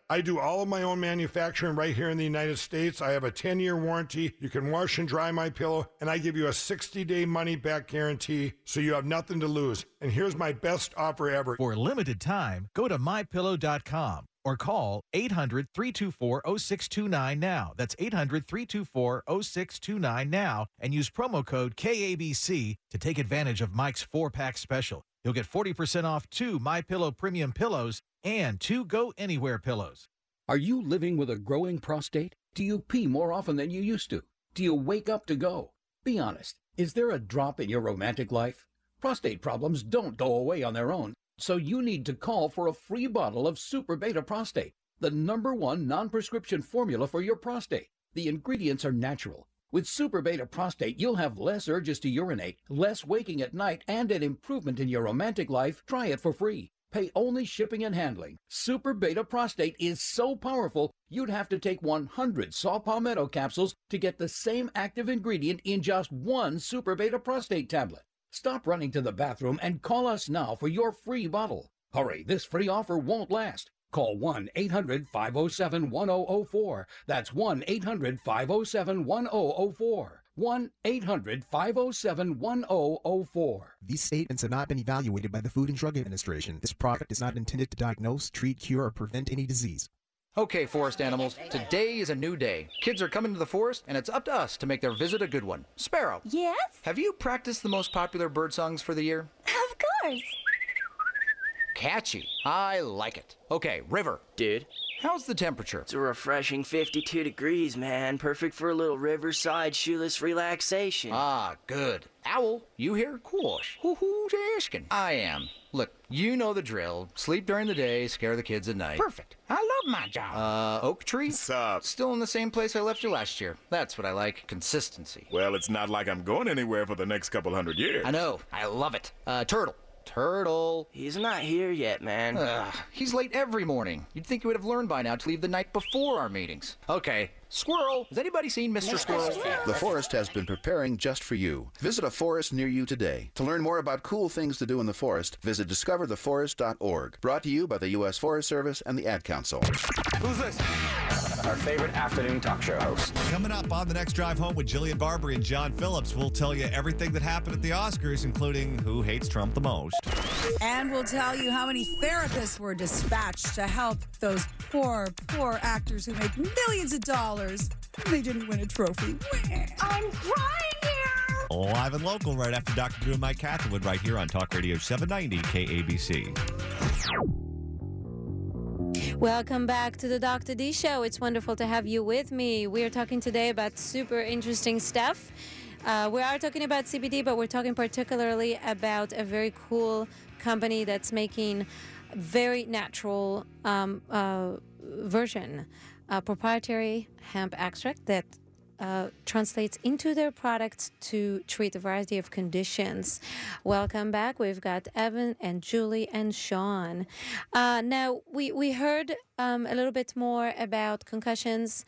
I do all of my own manufacturing right here in the United States. I have a ten-year warranty. You can wash and dry my pillow, and I give you a sixty-day money-back guarantee, so you have nothing to lose. And here's my best offer ever. For a limited time, go to my pillow dot com or call eight hundred, three two four, oh six two nine now. That's eight hundred, three two four, oh six two nine now, and use promo code K A B C to take advantage of Mike's four-pack special. You'll get forty percent off two MyPillow Premium pillows and two Go Anywhere pillows. Are you living with a growing prostate? Do you pee more often than you used to? Do you wake up to go? Be honest. Is there a drop in your romantic life? Prostate problems don't go away on their own, so you need to call for a free bottle of Super Beta Prostate, the number one non-prescription formula for your prostate. The ingredients are natural. With Super Beta Prostate, you'll have less urges to urinate, less waking at night, and an improvement in your romantic life. Try it for free. Pay only shipping and handling. Super Beta Prostate is so powerful, you'd have to take one hundred saw palmetto capsules to get the same active ingredient in just one Super Beta Prostate tablet. Stop running to the bathroom and call us now for your free bottle. Hurry, this free offer won't last. Call one eight hundred, five oh seven, one oh oh four. That's one eight hundred, five oh seven, one oh oh four. one eight hundred, five oh seven, one oh oh four. These statements have not been evaluated by the Food and Drug Administration. This product is not intended to diagnose, treat, cure, or prevent any disease. Okay, forest animals, today is a new day. Kids are coming to the forest, and it's up to us to make their visit a good one. Sparrow. Yes? Have you practiced the most popular bird songs for the year? Of course. Catchy. I like it. Okay, River. Dude. How's the temperature? It's a refreshing fifty-two degrees, man. Perfect for a little riverside shoeless relaxation. Ah, good. Owl, you here? Course. Who-who's asking? I am. Look, you know the drill. Sleep during the day, scare the kids at night. Perfect. I love my job. Uh, Oak Tree? What's up? Still in the same place I left you last year. That's what I like. Consistency. Well, it's not like I'm going anywhere for the next couple hundred years. I know. I love it. Uh, Turtle. Turtle. He's not here yet, man. Ugh, he's late every morning. You'd think you would have learned by now to leave the night before our meetings. Okay. Squirrel. Has anybody seen Mister Squirrel? The forest has been preparing just for you. Visit a forest near you today. To learn more about cool things to do in the forest, visit discover the forest dot org. Brought to you by the U S Forest Service and the Ad Council. Who's this? Our favorite afternoon talk show host. Coming up on the next drive home with Jillian Barberie and John Phillips, we'll tell you everything that happened at the Oscars, including who hates Trump the most. And we'll tell you how many therapists were dispatched to help those poor, poor actors who make millions of dollars. They didn't win a trophy. I'm crying here. Live and local right after Doctor Drew and Mike Catherwood right here on Talk Radio seven ninety K A B C. Welcome back to the Doctor D Show. It's wonderful to have you with me. We are talking today about super interesting stuff. Uh, we are talking about C B D, but we're talking particularly about a very cool company that's making very natural um, uh, version, a proprietary hemp extract that uh, translates into their products to treat a variety of conditions. Welcome back. We've got Evan and Julie and Sean. Uh, now, we, we heard um, a little bit more about concussions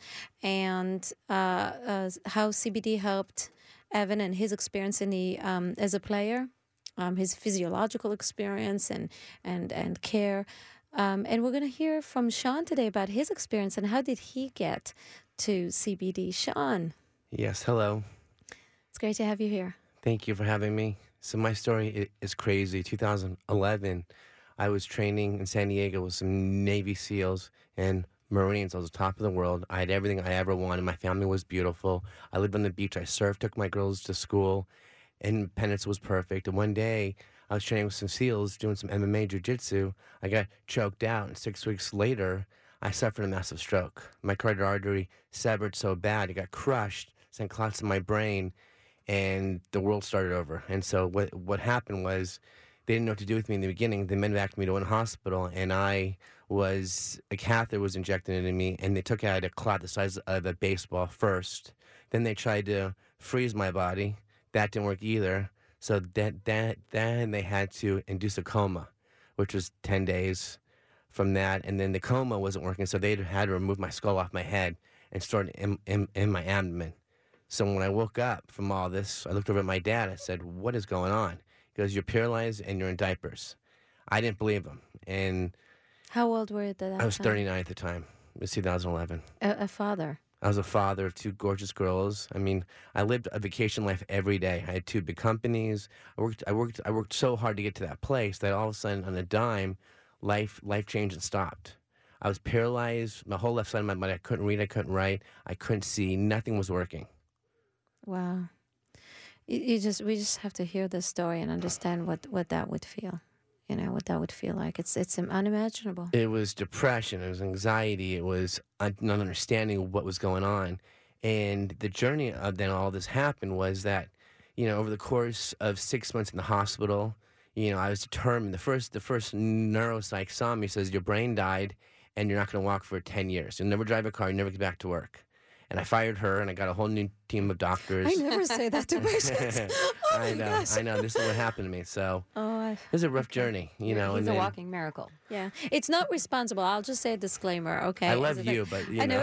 and uh, uh, how C B D helped Evan and his experience in the um, as a player, um, his physiological experience and, and, and care. Um, and we're going to hear from Sean today about his experience and how did he get to C B D. Sean. Yes, hello. It's great to have you here. Thank you for having me. So my story is crazy. two thousand eleven, I was training in San Diego with some Navy SEALs and Marines. I was the top of the world. I had everything I ever wanted. My family was beautiful. I lived on the beach. I surfed, took my girls to school. Independence was perfect. And one day, I was training with some SEALs, doing some M M A jiu-jitsu. I got choked out, and six weeks later, I suffered a massive stroke. My carotid artery severed so bad, it got crushed, sent clots in my brain, and the world started over. And so what what happened was, they didn't know what to do with me in the beginning. They medevaced me to one hospital, and I was, a catheter was injected into me, and they took out a clot the size of a baseball first. Then they tried to freeze my body. That didn't work either. So that, that, then they had to induce a coma, which was ten days from that. And then the coma wasn't working, so they had to remove my skull off my head and store it in, in, in my abdomen. So when I woke up from all this, I looked over at my dad. I said, what is going on? He goes, you're paralyzed and you're in diapers. I didn't believe him. And How old were you at that I was time? thirty-nine at the time. It was two thousand eleven. A, a father. I was a father of two gorgeous girls. I mean, I lived a vacation life every day. I had two big companies. I worked. I worked. I worked so hard to get to that place that all of a sudden, on a dime, life life changed and stopped. I was paralyzed. My whole left side of my body. I couldn't read. I couldn't write. I couldn't see. Nothing was working. Wow. You, you just we just have to hear this story and understand what, what that would feel. You know, what that would feel like. It's it's unimaginable. It was depression. It was anxiety. It was un- not understanding what was going on. And the journey of then all this happened was that, you know, over the course of six months in the hospital, you know, I was determined. The first the first neuropsych saw me, says, your brain died and you're not going to walk for ten years. You'll never drive a car. You'll never get back to work. And I fired her, and I got a whole new team of doctors. I never say that to patients. Oh I my know, gosh. I know. This is what happened to me. So Oh, I, it was a rough journey, you know. He's and a then, walking miracle. Yeah, it's not responsible. I'll just say a disclaimer, okay? I as love a you, thing. but you I know.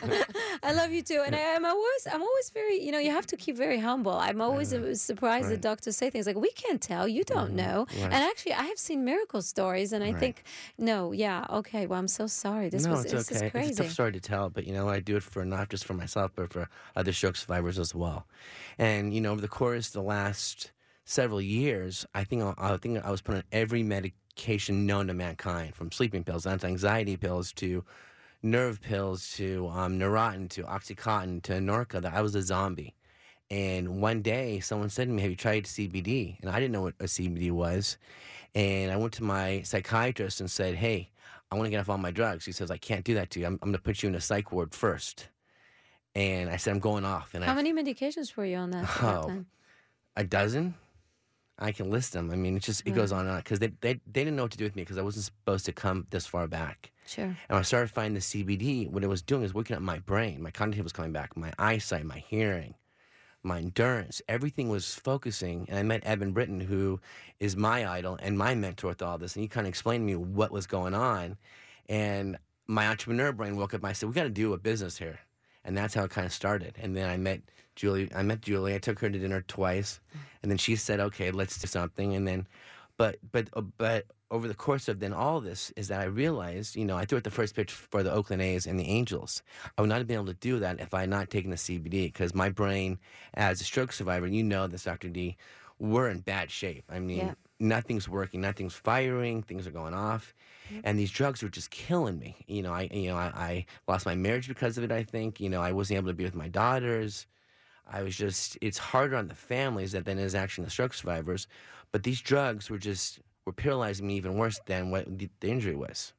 I love you too, and I, I'm always, I'm always very, you know, you have to keep very humble. I'm always uh, surprised Right. that doctors say things like, "We can't tell, you don't know." Right. And actually, I have seen miracle stories, and I Right. think, no, yeah, okay, well, I'm so sorry. This no, was, it's this okay. is crazy. It's a tough story to tell, but you know, I do it for not just for myself, but for other stroke survivors as well. And you know, over the course of the last several years, I think I, I think I was put on every medication known to mankind, from sleeping pills, anti-anxiety pills, to nerve pills, to um, Neurontin, to OxyContin, to Norca. That I was a zombie. And one day, someone said to me, "Have you tried C B D?" And I didn't know what a C B D was. And I went to my psychiatrist and said, "Hey, I want to get off all my drugs." He says, "I can't do that to you. I'm, I'm going to put you in a psych ward first." And I said, "I'm going off." And How I, many medications were you on that, at that Oh, time? a dozen? I can list them. I mean, it's just, it goes Right. on and on. Because they, they, they didn't know what to do with me because I wasn't supposed to come this far back. Sure. And when I started finding the C B D, what it was doing is working up my brain. My cognitive was coming back, my eyesight, my hearing, my endurance. Everything was focusing. And I met Evan Britton, who is my idol and my mentor with all this. And he kind of explained to me what was going on. And my entrepreneur brain woke up and I said, we got to do a business here. And that's how it kind of started. And then I met Julie. I met Julie. I took her to dinner twice. And then she said, okay, let's do something. And then, but, but, uh, but over the course of then all this is that I realized, you know, I threw out the first pitch for the Oakland A's and the Angels. I would not have been able to do that if I had not taken the C B D, because my brain, as a stroke survivor, you know this, Doctor D, we're in bad shape. I mean, Yeah. nothing's working, nothing's firing, things are going off. And these drugs were just killing me. You know, I you know, I, I lost my marriage because of it, I think. You know, I wasn't able to be with my daughters. I was just, it's harder on the families that than it is actually on the stroke survivors. But these drugs were just, were paralyzing me even worse than what the, the injury was.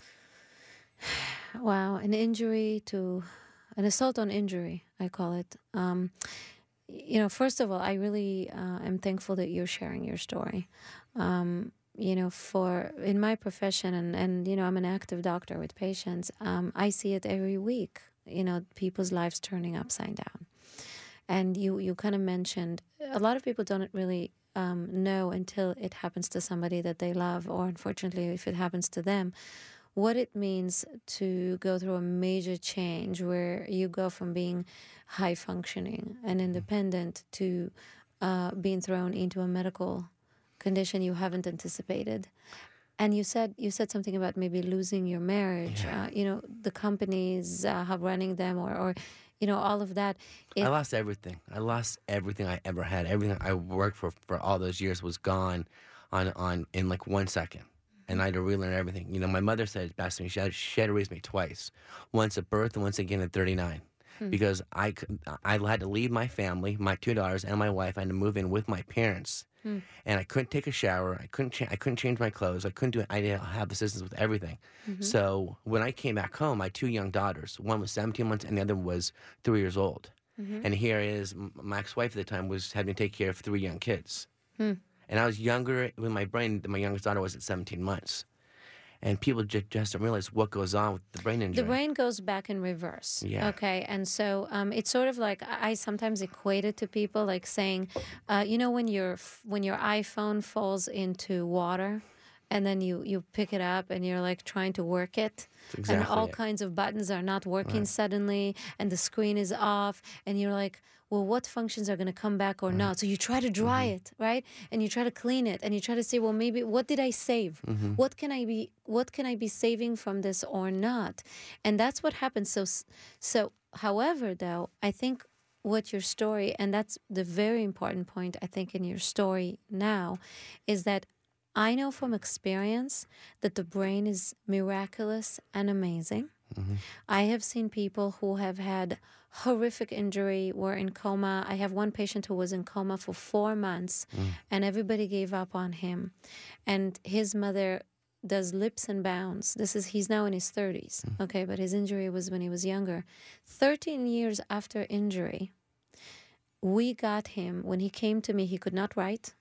Wow, an injury to, an assault on injury, I call it. Um, you know, first of all, I really uh, am thankful that you're sharing your story. Um, you know, for, in my profession, and, and, you know, I'm an active doctor with patients, um, I see it every week, you know, people's lives turning upside down. And you, you kind of mentioned, a lot of people don't really um, know until it happens to somebody that they love, or unfortunately, if it happens to them, what it means to go through a major change where you go from being high functioning and independent to uh, being thrown into a medical condition you haven't anticipated. And you said you said something about maybe losing your marriage. Yeah. Uh, you know, the companies uh, how running them, or, or you know, all of that. It, I lost everything. I lost everything I ever had. Everything I worked for for all those years was gone on, on in like one second. And I had to relearn everything. You know, my mother said it best to me. She had, she had to raise me twice, once at birth and once again at thirty-nine. Hmm. Because I, could- I had to leave my family, my two daughters, and my wife. I had to move in with my parents. Hmm. And I couldn't take a shower. I couldn't. Cha- I couldn't change my clothes. I couldn't do it. I didn't have assistance with everything. Mhm. So when I came back home, I had two young daughters. One was seventeen months, and the other was three years old. Mhm. And here is m- my ex-wife at the time was having to take care of three young kids. Hmm. And I was younger with my brain than my youngest daughter was at seventeen months. And people ju- just don't realize what goes on with the brain injury. The brain goes back in reverse. Yeah. Okay. And so um, it's sort of like I I sometimes equate it to people like saying, uh, you know, when your f- when your iPhone falls into water and then you you pick it up and you're like trying to work it, That's and exactly all it. kinds of buttons are not working Right. suddenly, and the screen is off, and you're like, well, what functions are going to come back or not? So you try to dry Mm-hmm. it, right? And you try to clean it, and you try to say, well, maybe what did I save? Mhm. What can I be? What can I be saving from this or not? And that's what happens. So, s- so, however, though, I think what your story, and that's the very important point I think in your story now, is that I know from experience that the brain is miraculous and amazing. Mhm. I have seen people who have had horrific injury, were in coma. I have one patient who was in coma for four months, Mm. and everybody gave up on him. And his mother does leaps and bounds. This is he's now in his thirties, okay, but his injury was when he was younger. thirteen years after injury, we got him. When he came to me, he could not write.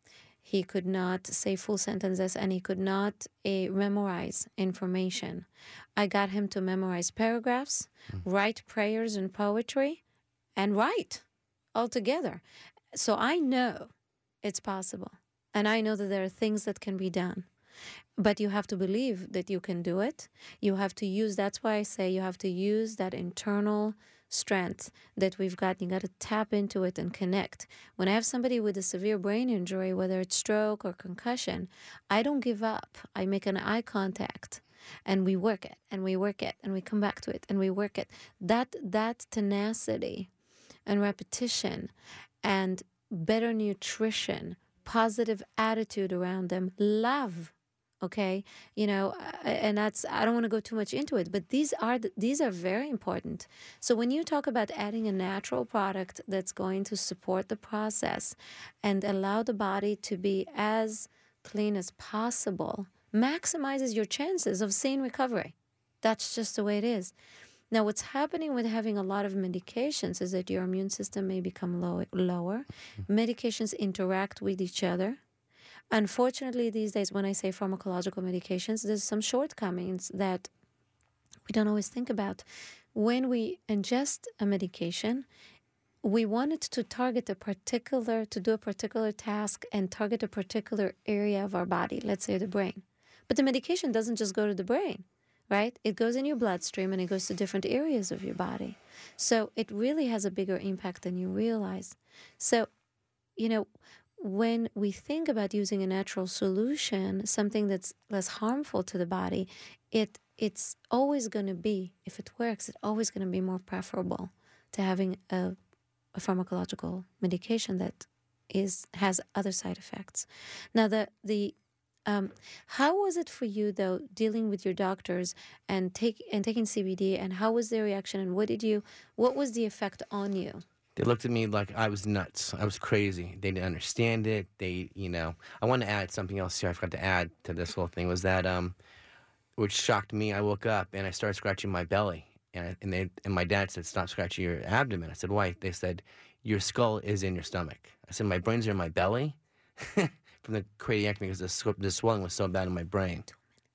He could not say full sentences, and he could not uh, memorize information. I got him to memorize paragraphs, write prayers and poetry, and write all together. So I know it's possible. And I know that there are things that can be done. But you have to believe that you can do it. You have to use, that's why I say you have to use that internal strength that we've got. You got to tap into it and connect. When I have somebody with a severe brain injury, whether it's stroke or concussion, I don't give up. I make an eye contact and we work it and we work it and we come back to it and we work it. That that tenacity and repetition and better nutrition, positive attitude around them, love. Okay, you know, uh, and that's, I don't want to go too much into it, but these are the, these are very important. So when you talk about adding a natural product that's going to support the process and allow the body to be as clean as possible, maximizes your chances of seeing recovery. That's just the way it is. Now, what's happening with having a lot of medications is that your immune system may become low, lower. Medications interact with each other. Unfortunately, these days, when I say pharmacological medications, there's some shortcomings that we don't always think about. When we ingest a medication, we want it to target a particular, to do a particular task and target a particular area of our body, let's say the brain. But the medication doesn't just go to the brain, right? It goes in your bloodstream and it goes to different areas of your body. So it really has a bigger impact than you realize. So, you know, when we think about using a natural solution, something that's less harmful to the body, it it's always going to be, if it works, it's always going to be more preferable to having a, a pharmacological medication that is has other side effects. Now, the the um, how was it for you though dealing with your doctors and take and taking C B D, and how was their reaction, and what did you what was the effect on you? They looked at me like I was nuts. I was crazy. They didn't understand it. They, you know, I want to add something else here. I forgot to add to this whole thing was that, um, which shocked me. I woke up and I started scratching my belly, and I, and they and my dad said, "Stop scratching your abdomen." I said, "Why?" They said, "Your skull is in your stomach." I said, "My brains are in my belly," from the craniectomy because the, sw- the swelling was so bad in my brain.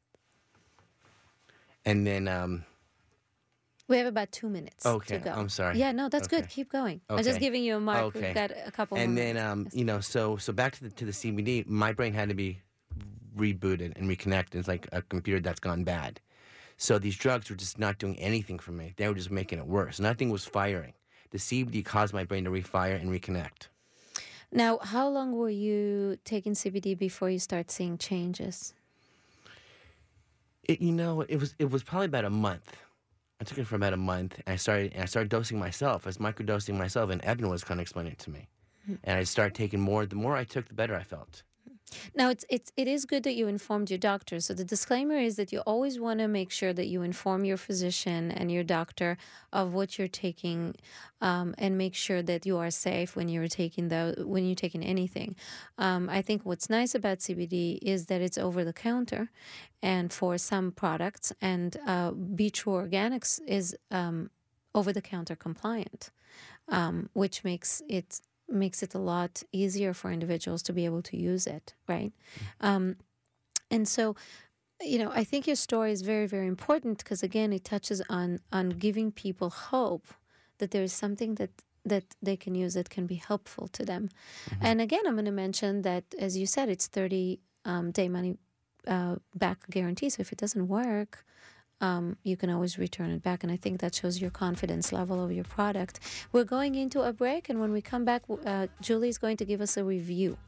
And then. Um, We have about two minutes Okay, to go. I'm sorry. Yeah, no, that's Okay. good. Keep going. I'm just Okay. giving you a mark. Okay. We've got a couple and more then, minutes. um, you know, so so back to the to the C B D, my brain had to be rebooted and reconnected. It's like a computer that's gone bad. So these drugs were just not doing anything for me. They were just making it worse. Nothing was firing. The C B D caused my brain to refire and reconnect. Now, how long were you taking C B D before you start seeing changes? It, you know, it was it was probably about a month. I took it for about a month, and I started and I started dosing myself. I was microdosing myself, and Evan was kind of explaining it to me. And I started taking more. The more I took, the better I felt. Now, it's it's it is good that you informed your doctor. So the disclaimer is that you always want to make sure that you inform your physician and your doctor of what you're taking, um, and make sure that you are safe when you're taking the when you're taking anything. Um, I think what's nice about C B D is that it's over the counter, and for some products, and uh, Be True Organics is um, over the counter compliant, um, which makes it. makes it a lot easier for individuals to be able to use it, right? Um, and so, you know, I think your story is very, very important because, again, it touches on on giving people hope that there is something that that they can use that can be helpful to them. And again, I'm going to mention that, as you said, it's thirty um, day money uh, back guarantee. So if it doesn't work, um, you can always return it back. And I think that shows your confidence level of your product. We're going into a break, and when we come back, uh, Julie is going to give us a review